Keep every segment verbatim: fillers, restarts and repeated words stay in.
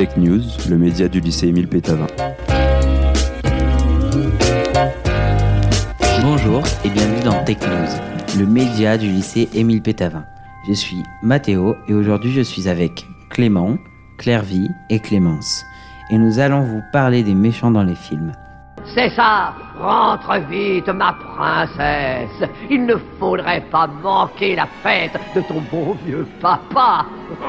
Tech News, le média du lycée Émile Pétavin. Bonjour et bienvenue dans Tech News, le média du lycée Émile Pétavin. Je suis Mathéo et aujourd'hui je suis avec Clément, Clairvy et Clémence. Et nous allons vous parler des méchants dans les films. C'est ça, rentre vite ma princesse. Il ne faudrait pas manquer la fête de ton bon vieux papa.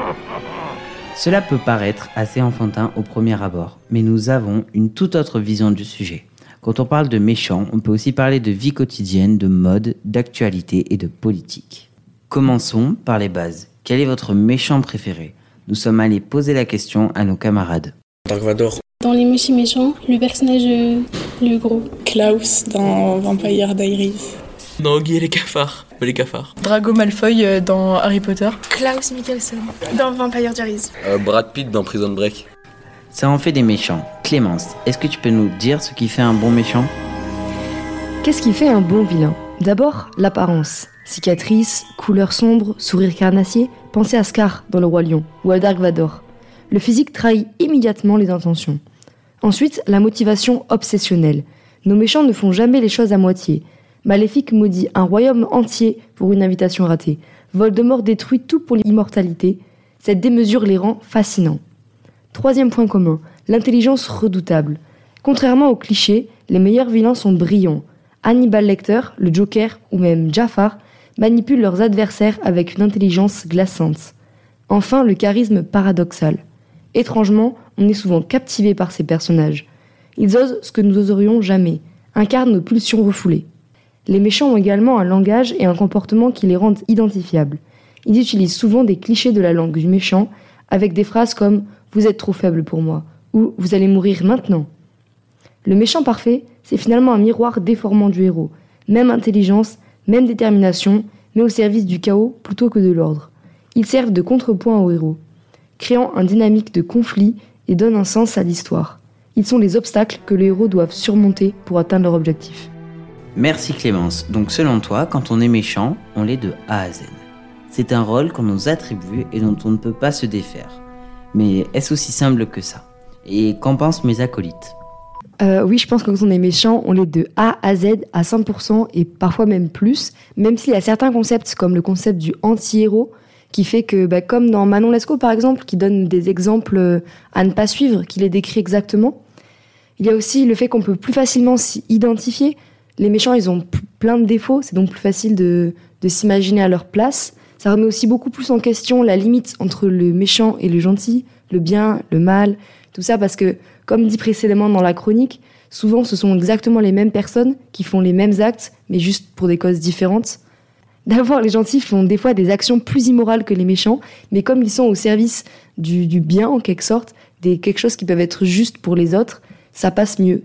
Cela peut paraître assez enfantin au premier abord, mais nous avons une toute autre vision du sujet. Quand on parle de méchants, on peut aussi parler de vie quotidienne, de mode, d'actualité et de politique. Commençons par les bases. Quel est votre méchant préféré ? Nous sommes allés poser la question à nos camarades. Dark Vador. Dans Les Méchants Méchants, le personnage euh, le gros. Klaus dans Vampire Diaries. Dans Guy et les cafards. Les cafards. Drago Malfoy euh, dans Harry Potter. Klaus Mikkelsen dans Vampire Diaries. Euh, Brad Pitt dans Prison Break. Ça en fait des méchants. Clémence, est-ce que tu peux nous dire ce qui fait un bon méchant ? Qu'est-ce qui fait un bon vilain ? D'abord, l'apparence. Cicatrices, couleur sombre, sourire carnassier, pensez à Scar dans Le Roi Lion ou à Dark Vador. Le physique trahit immédiatement les intentions. Ensuite, la motivation obsessionnelle. Nos méchants ne font jamais les choses à moitié. Maléfique maudit un royaume entier pour une invitation ratée. Voldemort détruit tout pour l'immortalité. Cette démesure les rend fascinants. Troisième point commun, l'intelligence redoutable. Contrairement aux clichés, les meilleurs vilains sont brillants. Hannibal Lecter, le Joker ou même Jafar manipulent leurs adversaires avec une intelligence glaçante. Enfin, le charisme paradoxal. Étrangement, on est souvent captivé par ces personnages. Ils osent ce que nous oserions jamais, incarnent nos pulsions refoulées. Les méchants ont également un langage et un comportement qui les rendent identifiables. Ils utilisent souvent des clichés de la langue du méchant, avec des phrases comme « Vous êtes trop faible pour moi » ou « Vous allez mourir maintenant ». Le méchant parfait, c'est finalement un miroir déformant du héros. Même intelligence, même détermination, mais au service du chaos plutôt que de l'ordre. Ils servent de contrepoint au héros, créant un dynamique de conflit et donnent un sens à l'histoire. Ils sont les obstacles que les héros doivent surmonter pour atteindre leur objectif. Merci Clémence. Donc selon toi, quand on est méchant, on l'est de A à Z. C'est un rôle qu'on nous attribue et dont on ne peut pas se défaire. Mais est-ce aussi simple que ça ? Et qu'en pensent mes acolytes ? Euh, oui, je pense que quand on est méchant, on l'est de A à Z à cent pour cent et parfois même plus, même s'il y a certains concepts comme le concept du anti-héros qui fait que, bah, comme dans Manon Lescaut par exemple, qui donne des exemples à ne pas suivre, qui les décrit exactement. Il y a aussi le fait qu'on peut plus facilement s'y identifier. Les méchants, ils ont p- plein de défauts, c'est donc plus facile de, de s'imaginer à leur place. Ça remet aussi beaucoup plus en question la limite entre le méchant et le gentil, le bien, le mal, tout ça parce que, comme dit précédemment dans la chronique, souvent ce sont exactement les mêmes personnes qui font les mêmes actes, mais juste pour des causes différentes. D'abord, les gentils font des fois des actions plus immorales que les méchants, mais comme ils sont au service du, du bien en quelque sorte, des, quelque chose qui peuvent être juste pour les autres, ça passe mieux.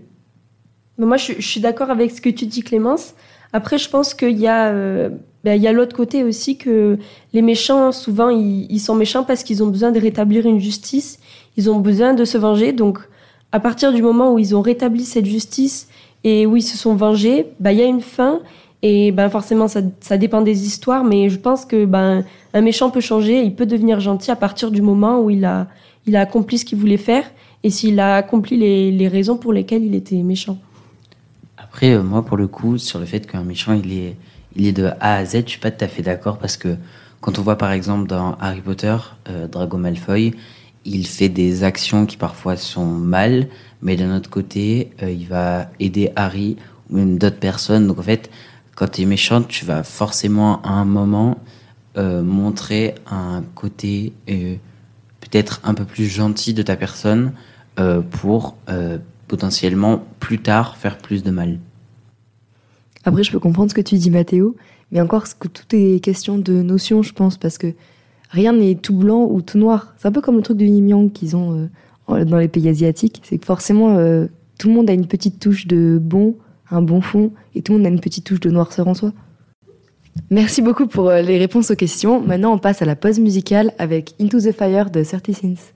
Moi, je, je suis d'accord avec ce que tu dis, Clémence. Après, je pense qu'il y a, euh, ben, il y a l'autre côté aussi que les méchants, souvent, ils, ils sont méchants parce qu'ils ont besoin de rétablir une justice. Ils ont besoin de se venger. Donc, à partir du moment où ils ont rétabli cette justice et où ils se sont vengés, ben, il y a une fin. Et ben, forcément, ça, ça dépend des histoires. Mais je pense que ben, un méchant peut changer. Il peut devenir gentil à partir du moment où il a, il a accompli ce qu'il voulait faire et s'il a accompli les, les raisons pour lesquelles il était méchant. Après, euh, moi, pour le coup, sur le fait qu'un méchant, il est, il est de A à Z, je suis pas tout à fait d'accord parce que quand on voit, par exemple, dans Harry Potter, euh, Drago Malfoy, il fait des actions qui parfois sont mal, mais d'un autre côté, euh, il va aider Harry ou même d'autres personnes. Donc, en fait, quand tu es méchant, tu vas forcément, à un moment, euh, montrer un côté euh, peut-être un peu plus gentil de ta personne euh, pour... Euh, potentiellement, plus tard, faire plus de mal. Après, je peux comprendre ce que tu dis, Mathéo, mais encore, que tout est question de notion, je pense, parce que rien n'est tout blanc ou tout noir. C'est un peu comme le truc du yin yang qu'ils ont euh, dans les pays asiatiques. C'est que forcément, euh, tout le monde a une petite touche de bon, un bon fond, et tout le monde a une petite touche de noirceur en soi. Merci beaucoup pour euh, les réponses aux questions. Maintenant, on passe à la pause musicale avec Into the Fire de thirty Sins.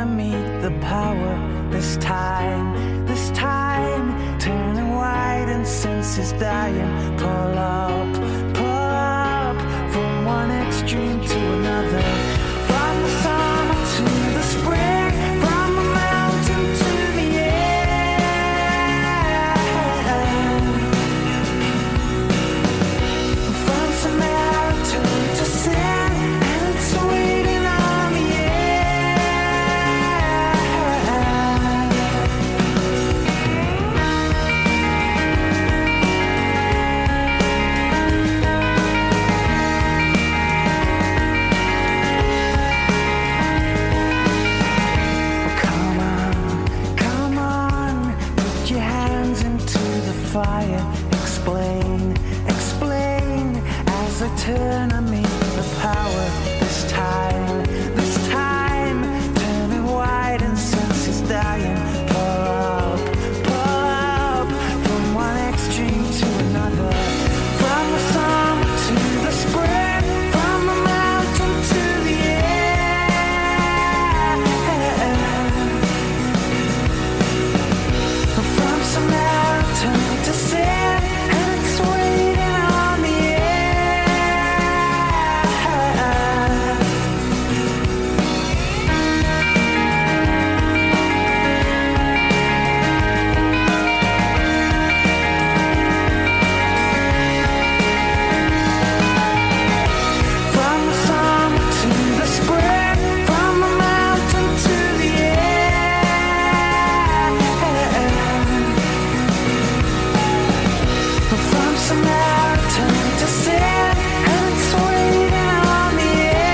turn meet the power. This time, this time, turning white and senses dying. Pull up, pull up, from one extreme to another. From the summer to the spring, from the mountain to the air. From Samaritan to sin, and it's waiting on the fire. Explain, explain, as I turn I meet the power. This time, this time, turning white and senses dying. Pull up, pull up, from one extreme to another. From the summer to the spring, from the mountain to the air. From Samaritan to sin, and it's waiting on the From the summer to the spring, from the mountain to the air. From Samaritan to sin, and it's waiting on the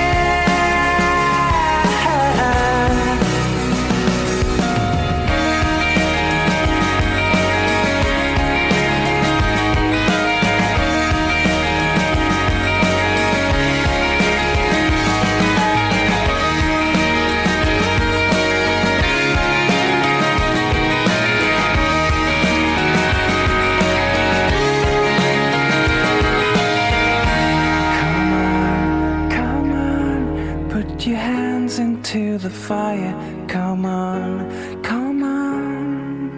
Come on, put your hands into the fire. Come on, come on.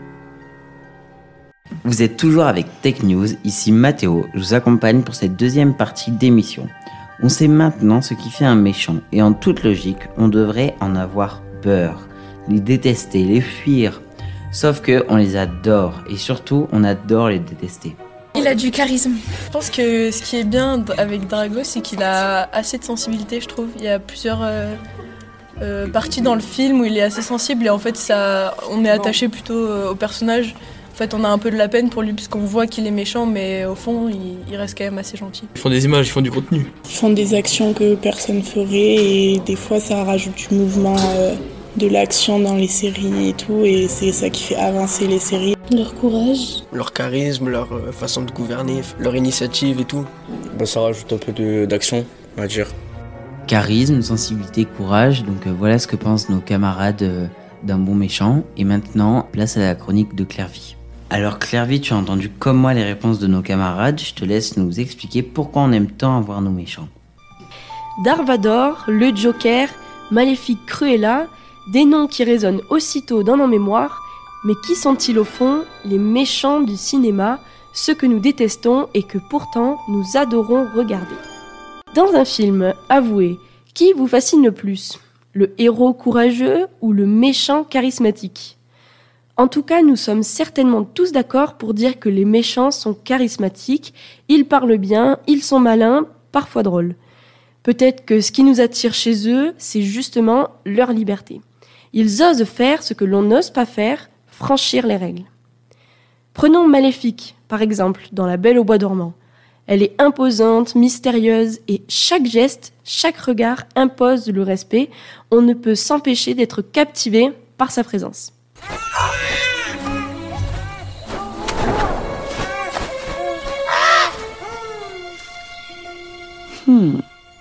Vous êtes toujours avec Tech News, ici Mathéo, je vous accompagne pour cette deuxième partie d'émission. On sait maintenant ce qui fait un méchant, et en toute logique, on devrait en avoir peur, les détester, les fuir. Sauf que on les adore, et surtout, on adore les détester. Il a du charisme. Je pense que ce qui est bien avec Drago, c'est qu'il a assez de sensibilité, je trouve. Il y a plusieurs euh, euh, parties dans le film où il est assez sensible et en fait, ça, on est attaché plutôt euh, au personnage. En fait, on a un peu de la peine pour lui parce qu'on voit qu'il est méchant, mais au fond, il, il reste quand même assez gentil. Ils font des images, ils font du contenu. Ils font des actions que personne ferait et des fois, ça rajoute du mouvement, euh, de l'action dans les séries et tout, et c'est ça qui fait avancer les séries. Leur courage. Leur charisme, leur euh, façon de gouverner, leur initiative et tout. Bah, ça rajoute un peu de, d'action, on va dire. Charisme, sensibilité, courage, donc euh, voilà ce que pensent nos camarades euh, d'un bon méchant. Et maintenant, place à la chronique de Clairvy. Alors Clairvy, tu as entendu comme moi les réponses de nos camarades, je te laisse nous expliquer pourquoi on aime tant avoir nos méchants. Dark Vador, le Joker, Maléfique, Cruella, des noms qui résonnent aussitôt dans nos mémoires, mais qui sont-ils au fond, les méchants du cinéma, ceux que nous détestons et que pourtant nous adorons regarder? Dans un film, avouez, qui vous fascine le plus? Le héros courageux ou le méchant charismatique? En tout cas, nous sommes certainement tous d'accord pour dire que les méchants sont charismatiques, ils parlent bien, ils sont malins, parfois drôles. Peut-être que ce qui nous attire chez eux, c'est justement leur liberté. Ils osent faire ce que l'on n'ose pas faire, franchir les règles. Prenons Maléfique, par exemple, dans La Belle au bois dormant. Elle est imposante, mystérieuse, et chaque geste, chaque regard impose le respect. On ne peut s'empêcher d'être captivé par sa présence. Hmm.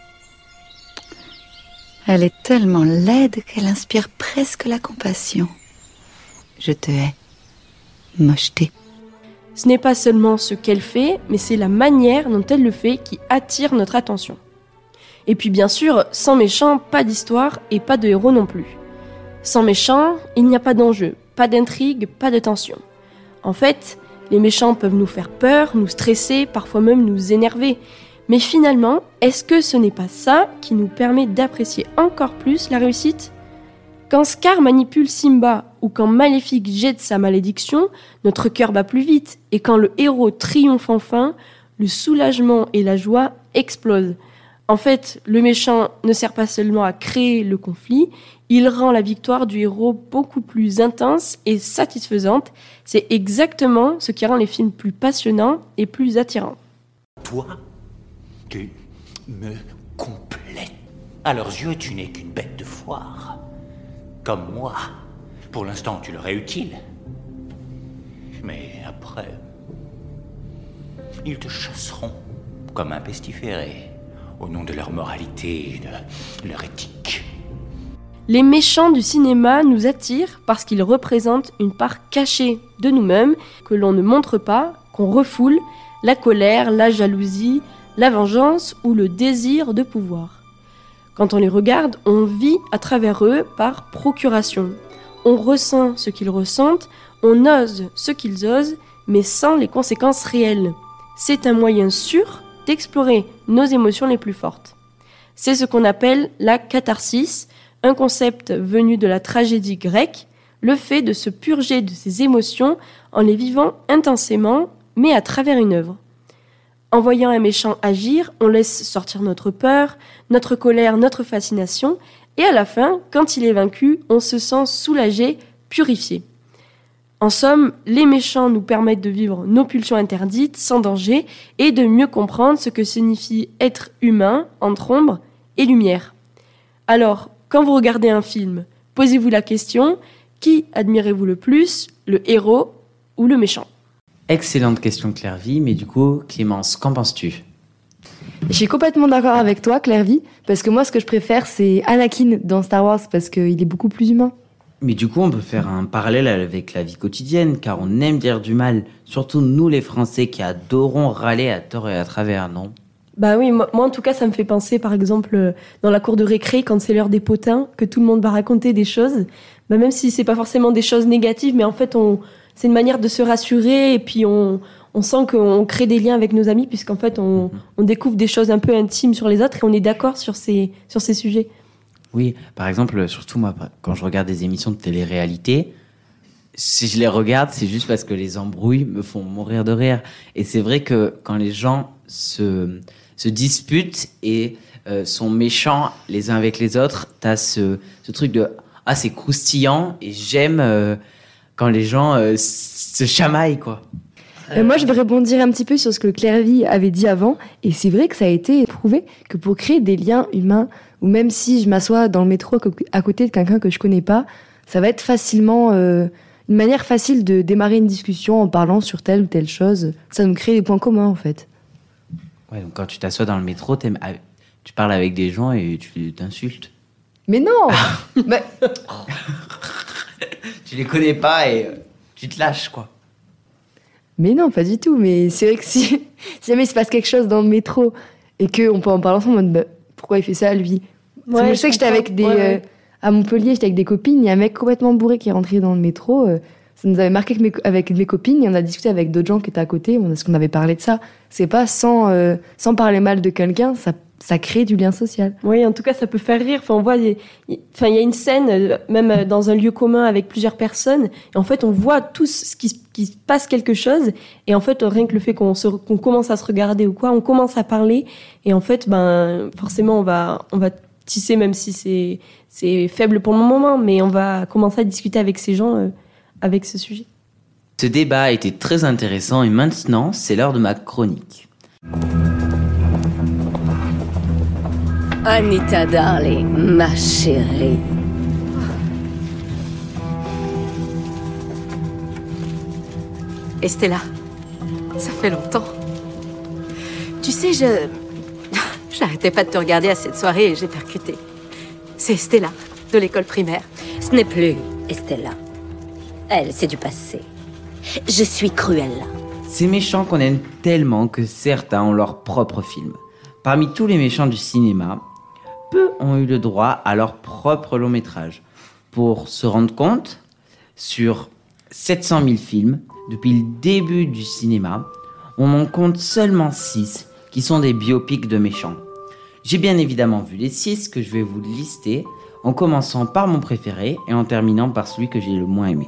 Elle est tellement laide qu'elle inspire presque la compassion. Je te hais. Mocheté. Ce n'est pas seulement ce qu'elle fait, mais c'est la manière dont elle le fait qui attire notre attention. Et puis bien sûr, sans méchant, pas d'histoire et pas de héros non plus. Sans méchants, il n'y a pas d'enjeu, pas d'intrigue, pas de tension. En fait, les méchants peuvent nous faire peur, nous stresser, parfois même nous énerver. Mais finalement, est-ce que ce n'est pas ça qui nous permet d'apprécier encore plus la réussite ? Quand Scar manipule Simba ou quand Maléfique jette sa malédiction, notre cœur bat plus vite. Et quand le héros triomphe enfin, le soulagement et la joie explosent. En fait, le méchant ne sert pas seulement à créer le conflit, il rend la victoire du héros beaucoup plus intense et satisfaisante. C'est exactement ce qui rend les films plus passionnants et plus attirants. Toi, tu me complètes. À leurs yeux, tu n'es qu'une bête de foire. Comme moi. Pour l'instant, tu leur es utile. Mais après, ils te chasseront comme un pestiféré, au nom de leur moralité et de leur éthique. Les méchants du cinéma nous attirent parce qu'ils représentent une part cachée de nous-mêmes que l'on ne montre pas, qu'on refoule, la colère, la jalousie, la vengeance ou le désir de pouvoir. Quand on les regarde, on vit à travers eux par procuration. On ressent ce qu'ils ressentent, on ose ce qu'ils osent, mais sans les conséquences réelles. C'est un moyen sûr d'explorer nos émotions les plus fortes. C'est ce qu'on appelle la catharsis, un concept venu de la tragédie grecque, le fait de se purger de ses émotions en les vivant intensément, mais à travers une œuvre. En voyant un méchant agir, on laisse sortir notre peur, notre colère, notre fascination, et à la fin, quand il est vaincu, on se sent soulagé, purifié. En somme, les méchants nous permettent de vivre nos pulsions interdites, sans danger, et de mieux comprendre ce que signifie être humain entre ombre et lumière. Alors, quand vous regardez un film, posez-vous la question, qui admirez-vous le plus, le héros ou le méchant ? Excellente question, Clairvy, mais du coup, Clémence, qu'en penses-tu ? Je suis complètement d'accord avec toi, Clairvy, parce que moi, ce que je préfère, c'est Anakin dans Star Wars, parce qu'il est beaucoup plus humain. Mais du coup, on peut faire un parallèle avec la vie quotidienne, car on aime dire du mal, surtout nous les Français qui adorons râler à tort et à travers, non ? Bah oui, moi, moi en tout cas, ça me fait penser, par exemple, dans la cour de récré, quand c'est l'heure des potins, que tout le monde va raconter des choses, bah même si c'est pas forcément des choses négatives, mais en fait, on, c'est une manière de se rassurer, et puis on, on sent qu'on crée des liens avec nos amis, puisqu'en fait, on, on découvre des choses un peu intimes sur les autres, et on est d'accord sur ces, sur ces sujets. Oui, par exemple, surtout moi, quand je regarde des émissions de télé-réalité, si je les regarde, c'est juste parce que les embrouilles me font mourir de rire. Et c'est vrai que quand les gens se, se disputent et euh, sont méchants les uns avec les autres, t'as ce, ce truc de « Ah, c'est croustillant » et j'aime euh, quand les gens euh, se chamaillent, quoi. Euh, moi, je vais rebondir un petit peu sur ce que Clairvy avait dit avant. Et c'est vrai que ça a été prouvé que pour créer des liens humains, ou même si je m'assois dans le métro à côté de quelqu'un que je connais pas, ça va être facilement euh, une manière facile de démarrer une discussion en parlant sur telle ou telle chose. Ça nous crée des points communs, en fait. Ouais, donc quand tu t'assois dans le métro, tu parles avec des gens et tu t'insultes. Mais non. bah... Tu les connais pas et tu te lâches, quoi. Mais non, pas du tout. Mais c'est vrai que si, si jamais il se passe quelque chose dans le métro et qu'on peut en parler ensemble, en mode, bah, pourquoi il fait ça, lui ? Ouais, je sais que j'étais avec des... Ouais, ouais. Euh, à Montpellier, j'étais avec des copines, il y a un mec complètement bourré qui est rentré dans le métro. Euh, ça nous avait marqué avec mes, avec mes copines et on a discuté avec d'autres gens qui étaient à côté, on, parce qu'on avait parlé de ça. C'est pas sans, euh, sans parler mal de quelqu'un, ça, ça crée du lien social. Oui, en tout cas, ça peut faire rire. Enfin, on voit, il y, enfin, il y a une scène, même dans un lieu commun avec plusieurs personnes, et en fait, on voit tous ce qui, qui se passe quelque chose, et en fait, rien que le fait qu'on, se, qu'on commence à se regarder ou quoi, on commence à parler, et en fait, ben, forcément, on va, on va tisser, même si c'est, c'est faible pour le moment, mais on va commencer à discuter avec ces gens euh, avec ce sujet. Ce débat a été très intéressant et maintenant, c'est l'heure de ma chronique. Anita Darling, ma chérie. Estella, ça fait longtemps. Tu sais, je... J'arrêtais pas de te regarder à cette soirée et j'ai percuté. C'est Estella, de l'école primaire. Ce n'est plus Estella. Elle, c'est du passé. Je suis Cruella. Ces méchants qu'on aime tellement que certains ont leur propre film. Parmi tous les méchants du cinéma, peu ont eu le droit à leur propre long métrage. pour se rendre compte, sur sept cent mille films, depuis le début du cinéma, on en compte seulement six qui sont des biopics de méchants. J'ai bien évidemment vu les six que je vais vous lister, en commençant par mon préféré et en terminant par celui que j'ai le moins aimé.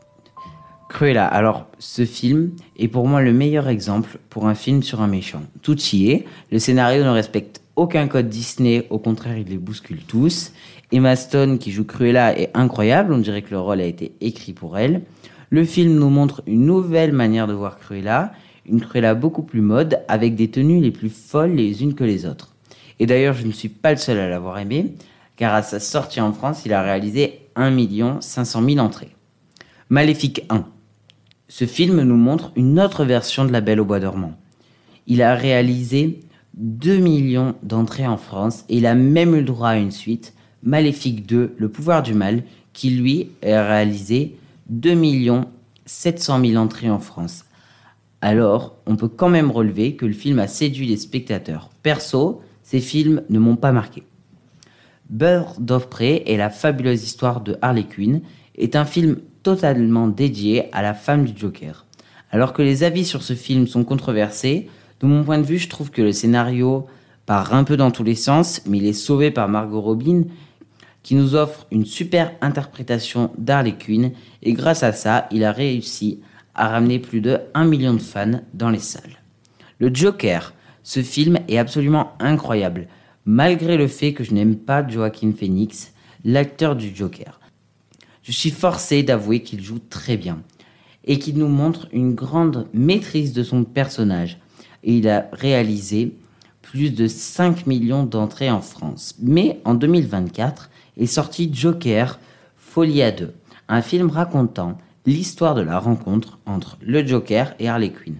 Cruella. Alors, ce film est pour moi le meilleur exemple pour un film sur un méchant. Tout y est, le scénario ne respecte aucun code Disney, au contraire, il les bouscule tous. Emma Stone, qui joue Cruella, est incroyable, on dirait que le rôle a été écrit pour elle. Le film nous montre une nouvelle manière de voir Cruella, une Cruella beaucoup plus mode, avec des tenues les plus folles les unes que les autres. Et d'ailleurs, je ne suis pas le seul à l'avoir aimé, car à sa sortie en France, il a réalisé un million cinq cent mille entrées. Maléfique un. Ce film nous montre une autre version de La Belle au bois dormant. Il a réalisé deux millions d'entrées en France et il a même eu le droit à une suite, Maléfique deux, Le pouvoir du mal, qui lui a réalisé deux millions sept cent mille entrées en France. Alors, on peut quand même relever que le film a séduit les spectateurs. Perso, ces films ne m'ont pas marqué. Birds of Prey et la fabuleuse histoire de Harley Quinn est un film totalement dédié à la femme du Joker. Alors que les avis sur ce film sont controversés, de mon point de vue, je trouve que le scénario part un peu dans tous les sens, mais il est sauvé par Margot Robbie, qui nous offre une super interprétation d'Harley Quinn, et grâce à ça, il a réussi à ramener plus de un million de fans dans les salles. Le Joker, ce film est absolument incroyable, malgré le fait que je n'aime pas Joaquin Phoenix, l'acteur du Joker. Je suis forcé d'avouer qu'il joue très bien et qu'il nous montre une grande maîtrise de son personnage. Et il a réalisé plus de cinq millions d'entrées en France. Mais en deux mille vingt-quatre est sorti Joker, Folie à deux, un film racontant l'histoire de la rencontre entre le Joker et Harley Quinn.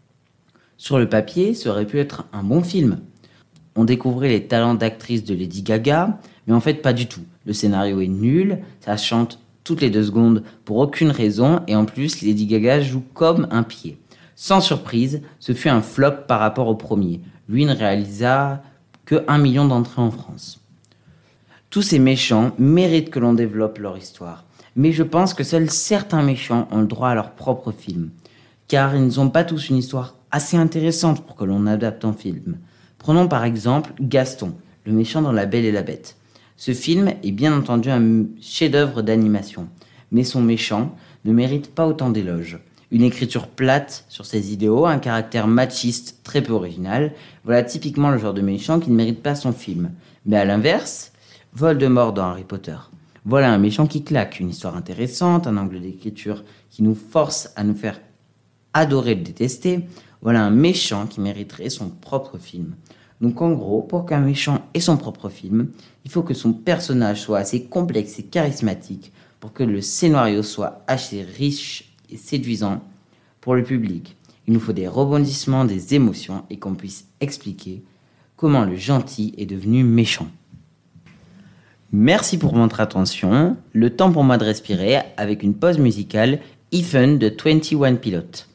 Sur le papier, ça aurait pu être un bon film. On découvrait les talents d'actrice de Lady Gaga, mais en fait pas du tout. Le scénario est nul, ça chante toutes les deux secondes pour aucune raison, et en plus Lady Gaga joue comme un pied. Sans surprise, ce fut un flop par rapport au premier. Lui ne réalisa que un million d'entrées en France. Tous ces méchants méritent que l'on développe leur histoire, mais je pense que seuls certains méchants ont le droit à leur propre film, car ils n'ont pas tous une histoire assez intéressante pour que l'on adapte en film. Prenons par exemple Gaston, le méchant dans La Belle et la Bête. Ce film est bien entendu un chef-d'œuvre d'animation, mais son méchant ne mérite pas autant d'éloges. Une écriture plate sur ses idéaux, un caractère machiste très peu original, voilà typiquement le genre de méchant qui ne mérite pas son film. Mais à l'inverse, Voldemort dans Harry Potter. Voilà un méchant qui claque, une histoire intéressante, un angle d'écriture qui nous force à nous faire adorer le détester. Voilà un méchant qui mériterait son propre film. Donc en gros, pour qu'un méchant ait son propre film, il faut que son personnage soit assez complexe et charismatique pour que le scénario soit assez riche et séduisant pour le public. Il nous faut des rebondissements, des émotions et qu'on puisse expliquer comment le gentil est devenu méchant. Merci pour votre attention. Le temps pour moi de respirer avec une pause musicale Ethan de vingt et un Pilots.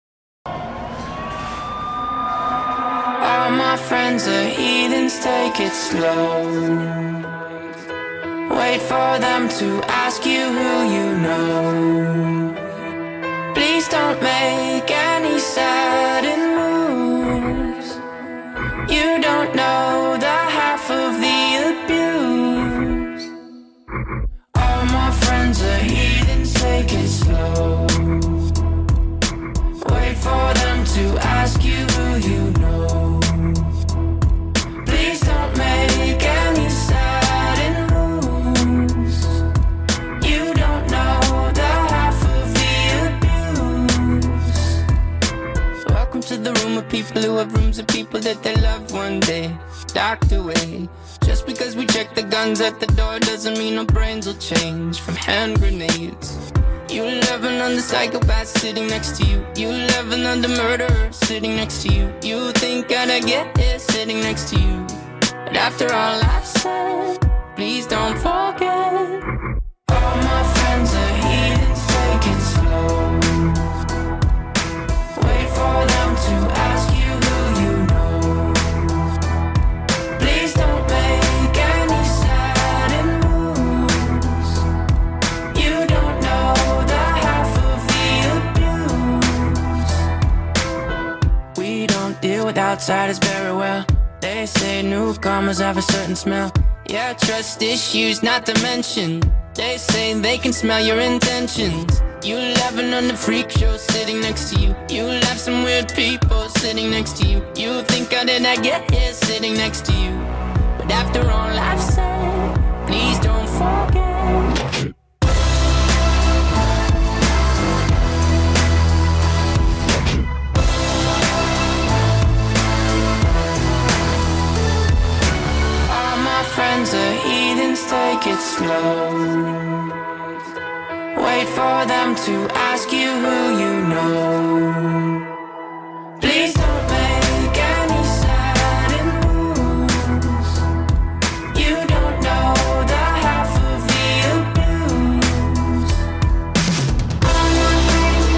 All my friends are heathens, take it slow. Wait for them to ask you who you know. Please don't make any sudden moves. You don't know the half of the abuse. All my friends are heathens, take it slow. Wait for them to ask you who you know. Please don't make any sudden moves. You don't know the half of the abuse. Welcome to the room of people who have rooms of people that they love one day docked away. Just because we check the guns at the door doesn't mean our brains will change from hand grenades. You love another psychopath sitting next to you. You love another murderer sitting next to you. You think I'd get here sitting next to you. But after all I've said, please don't forget. All my friends are heathens, take it slow. Wait for them to ask you who you know. Please don't make any sudden moves. but outsiders very well. They say newcomers have a certain smell. Yeah, trust issues not to mention. They say they can smell your intentions. You laughing on the freak show sitting next to you. You laugh some weird people sitting next to you. You think how did I get here sitting next to you? But after all I've said, please don't forget. All my friends are heathens, take it slow. Wait for them to ask you who you know. Please don't make any sudden moves. You don't know the half of the abuse. All my friends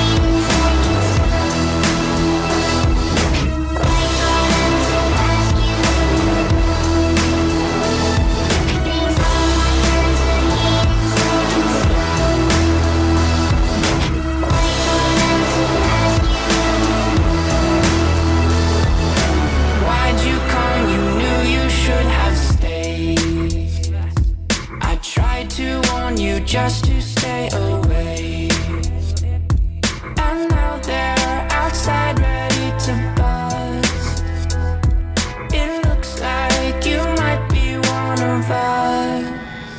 just to stay away. And now they're outside ready to bust. It looks like you might be one of us.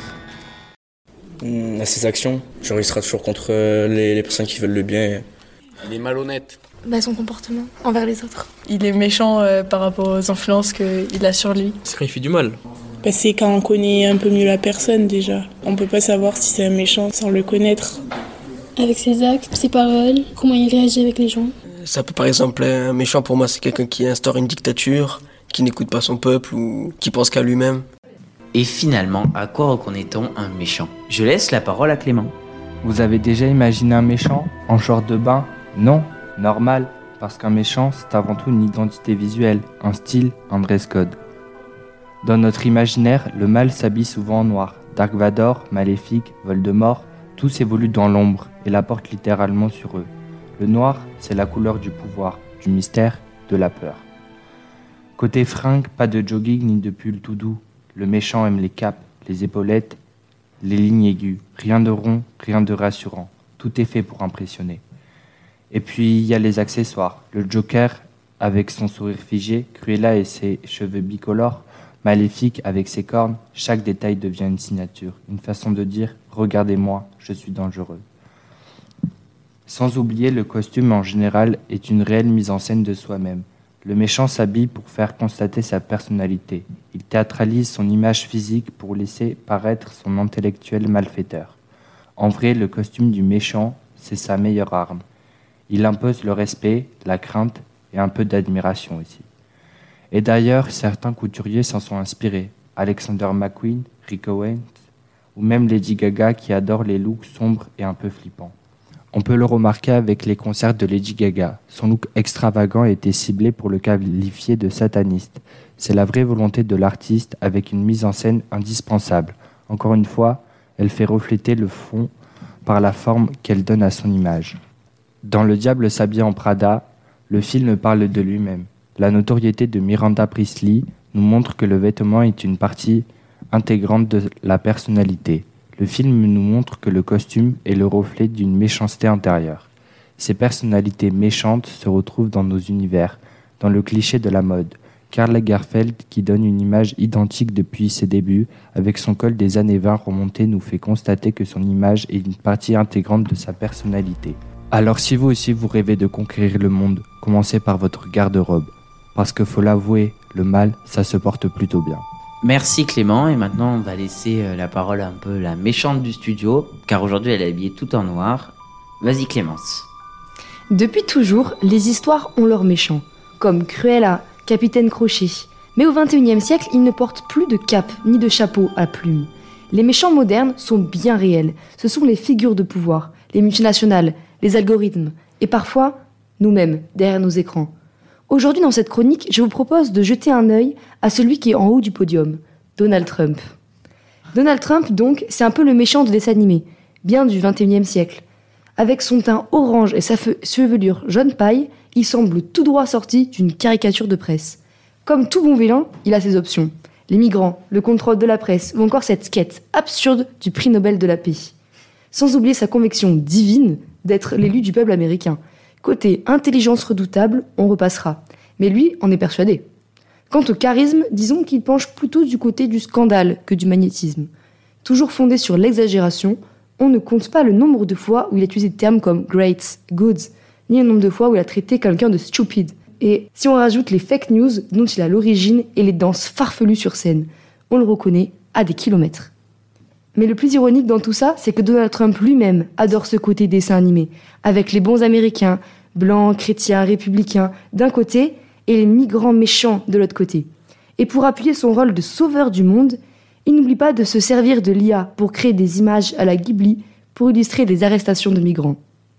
Hum, à ses actions, genre il sera toujours contre les, les personnes qui veulent le bien. Il est malhonnête. Bah, son comportement envers les autres. Il est méchant euh, par rapport aux influences qu'il a sur lui. C'est quand il fait du mal. Bah, c'est quand on connaît un peu mieux la personne déjà. On peut pas savoir si c'est un méchant sans le connaître. Avec ses actes, ses paroles, comment il réagit avec les gens. Ça peut par exemple, un méchant pour moi c'est quelqu'un qui instaure une dictature, qui n'écoute pas son peuple ou qui pense qu'à lui-même. Et finalement, à quoi reconnaît-on un méchant? Je laisse la parole à Clément. Vous avez déjà imaginé un méchant en short de bain? Non, normal, parce qu'un méchant c'est avant tout une identité visuelle, un style, un dress code. Dans notre imaginaire, le mal s'habille souvent en noir. Dark Vador, Maléfique, Voldemort, tous évoluent dans l'ombre et la portent littéralement sur eux. Le noir, c'est la couleur du pouvoir, du mystère, de la peur. Côté fringue, pas de jogging ni de pull tout doux. Le méchant aime les capes, les épaulettes, les lignes aiguës. Rien de rond, rien de rassurant. Tout est fait pour impressionner. Et puis, il y a les accessoires. Le Joker, avec son sourire figé, Cruella et ses cheveux bicolores, Maléfique avec ses cornes, chaque détail devient une signature, une façon de dire « Regardez-moi, je suis dangereux ». Sans oublier, le costume en général est une réelle mise en scène de soi-même. Le méchant s'habille pour faire constater sa personnalité. Il théâtralise son image physique pour laisser paraître son intellectuel malfaiteur. En vrai, le costume du méchant, c'est sa meilleure arme. Il impose le respect, la crainte et un peu d'admiration aussi. Et d'ailleurs, certains couturiers s'en sont inspirés. Alexander McQueen, Rick Owens, ou même Lady Gaga qui adore les looks sombres et un peu flippants. On peut le remarquer avec les concerts de Lady Gaga. Son look extravagant a été ciblé pour le qualifier de sataniste. C'est la vraie volonté de l'artiste avec une mise en scène indispensable. Encore une fois, elle fait refléter le fond par la forme qu'elle donne à son image. Dans Le Diable s'habille en Prada, le film parle de lui-même. La notoriété de Miranda Priestly nous montre que le vêtement est une partie intégrante de la personnalité. Le film nous montre que le costume est le reflet d'une méchanceté intérieure. Ces personnalités méchantes se retrouvent dans nos univers, dans le cliché de la mode. Karl Lagerfeld, qui donne une image identique depuis ses débuts, avec son col des années vingt remonté, nous fait constater que son image est une partie intégrante de sa personnalité. Alors si vous aussi vous rêvez de conquérir le monde, commencez par votre garde-robe. Parce que faut l'avouer, le mal, ça se porte plutôt bien. Merci Clément, et maintenant on va laisser la parole à un peu la méchante du studio, car aujourd'hui elle est habillée tout en noir. Vas-y Clémence. Depuis toujours, les histoires ont leurs méchants, comme Cruella, Capitaine Crochet. Mais au vingt et unième siècle, ils ne portent plus de cape ni de chapeau à plumes. Les méchants modernes sont bien réels. Ce sont les figures de pouvoir, les multinationales, les algorithmes, et parfois nous-mêmes, derrière nos écrans. Aujourd'hui, dans cette chronique, je vous propose de jeter un œil à celui qui est en haut du podium, Donald Trump. Donald Trump, donc, c'est un peu le méchant de dessin animé, bien du vingt et unième siècle. Avec son teint orange et sa fe- chevelure jaune paille, il semble tout droit sorti d'une caricature de presse. Comme tout bon vilain, il a ses options. Les migrants, le contrôle de la presse ou encore cette quête absurde du prix Nobel de la paix. Sans oublier sa conviction divine d'être l'élu du peuple américain. Côté intelligence redoutable, on repassera. Mais lui en est persuadé. Quant au charisme, disons qu'il penche plutôt du côté du scandale que du magnétisme. Toujours fondé sur l'exagération, on ne compte pas le nombre de fois où il a utilisé des termes comme « great »,« good », ni le nombre de fois où il a traité quelqu'un de « stupid ». Et si on rajoute les fake news dont il a l'origine et les danses farfelues sur scène, on le reconnaît à des kilomètres. Mais le plus ironique dans tout ça, c'est que Donald Trump lui-même adore ce côté dessin animé, avec les bons américains, blancs, chrétiens, républicains, d'un côté, et les migrants méchants de l'autre côté. Et pour appuyer son rôle de sauveur du monde, il n'oublie pas de se servir de l'I A pour créer des images à la Ghibli pour illustrer des arrestations de migrants.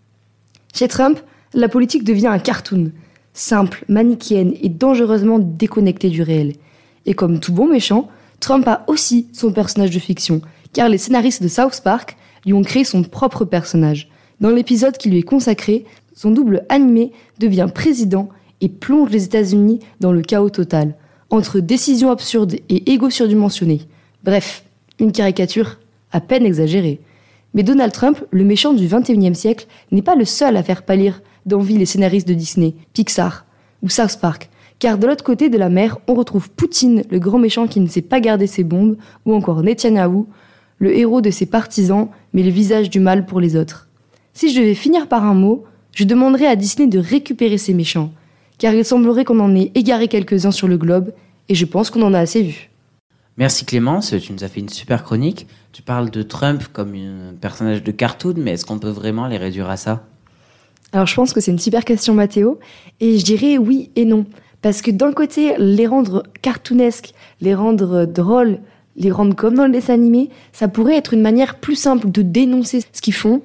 Chez Trump, la politique devient un cartoon, simple, manichéenne et dangereusement déconnectée du réel. Et comme tout bon méchant, Trump a aussi son personnage de fiction, car les scénaristes de South Park lui ont créé son propre personnage. Dans l'épisode qui lui est consacré, son double animé devient président et plonge les États-Unis dans le chaos total, entre décisions absurdes et égos surdimensionnés. Bref, une caricature à peine exagérée. Mais Donald Trump, le méchant du vingt et unième siècle, n'est pas le seul à faire pâlir d'envie les scénaristes de Disney, Pixar ou South Park, car de l'autre côté de la mer, on retrouve Poutine, le grand méchant qui ne sait pas garder ses bombes, ou encore Netanyahou, le héros de ses partisans, mais le visage du mal pour les autres. Si je devais finir par un mot, je demanderais à Disney de récupérer ces méchants, car il semblerait qu'on en ait égaré quelques-uns sur le globe, et je pense qu'on en a assez vu. Merci Clémence, tu nous as fait une super chronique. Tu parles de Trump comme un personnage de cartoon, mais est-ce qu'on peut vraiment les réduire à ça ? Alors je pense que c'est une super question Mathéo, et je dirais oui et non. Parce que d'un côté, les rendre cartoonesques, les rendre drôles, les rendre comme dans le dessin animé, ça pourrait être une manière plus simple de dénoncer ce qu'ils font,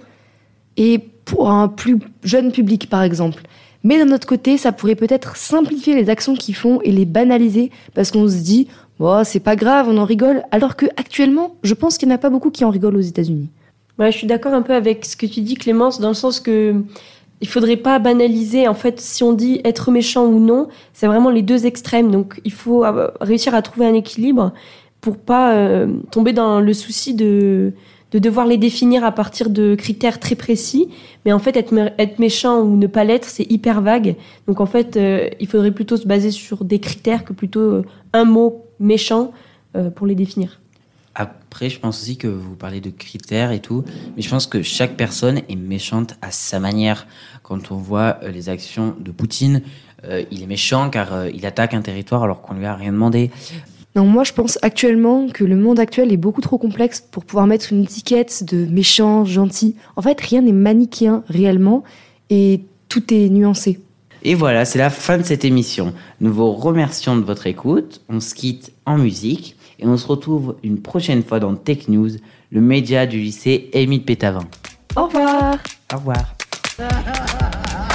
et pour un plus jeune public par exemple. Mais d'un autre côté, ça pourrait peut-être simplifier les actions qu'ils font et les banaliser, parce qu'on se dit oh, c'est pas grave, on en rigole, alors qu'actuellement, je pense qu'il n'y en a pas beaucoup qui en rigolent aux États-Unis. Ouais, je suis d'accord un peu avec ce que tu dis, Clémence, dans le sens que il faudrait pas banaliser. En fait, si on dit être méchant ou non, c'est vraiment les deux extrêmes. Donc, il faut réussir à trouver un équilibre pour pas euh, tomber dans le souci de de devoir les définir à partir de critères très précis. Mais en fait, être, être méchant ou ne pas l'être, c'est hyper vague. Donc en fait, euh, il faudrait plutôt se baser sur des critères que plutôt euh, un mot méchant euh, pour les définir. Après, je pense aussi que vous parlez de critères et tout, mais je pense que chaque personne est méchante à sa manière. Quand on voit euh, les actions de Poutine, euh, il est méchant car euh, il attaque un territoire alors qu'on lui a rien demandé. Non, moi je pense actuellement que le monde actuel est beaucoup trop complexe pour pouvoir mettre une étiquette de méchant, gentil. En fait, rien n'est manichéen réellement et tout est nuancé. Et voilà, c'est la fin de cette émission. Nous vous remercions de votre écoute. On se quitte en musique et on se retrouve une prochaine fois dans Tech News, le média du lycée Émile Pétavin. Au revoir. Au revoir.